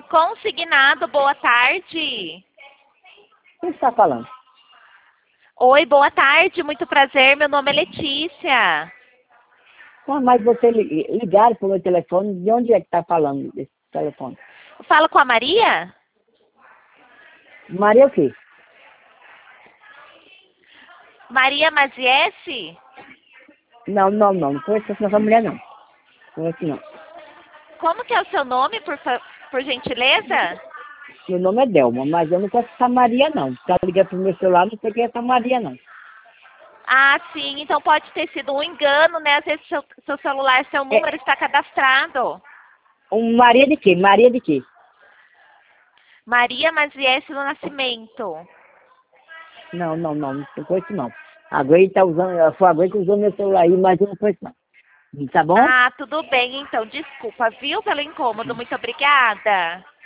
Consignado, boa tarde. Quem está falando? Oi, boa tarde, muito prazer, meu nome é Letícia. Mas você ligaram para o meu telefone, de onde é que está falando desse telefone? Falo com a Maria? Maria o quê? Maria Maziesse? Não conheço essa mulher não. Conheço não. Como que é o seu nome, por gentileza? Meu nome é Delma, mas eu não conheço essa Maria não. Tá ligando pro meu celular, não sei quem é essa Maria não. Ah, sim, então pode ter sido um engano, né? Às vezes seu celular, seu número está cadastrado. Maria de quê? Maria de quê? Maria Maziesse do Nascimento. Não conheço não. Agora ele tá usando, foi agora que usou meu celular aí, mas eu não conheço não. Tá bom? Ah, tudo bem, então. Desculpa, viu, pelo incômodo. Muito obrigada.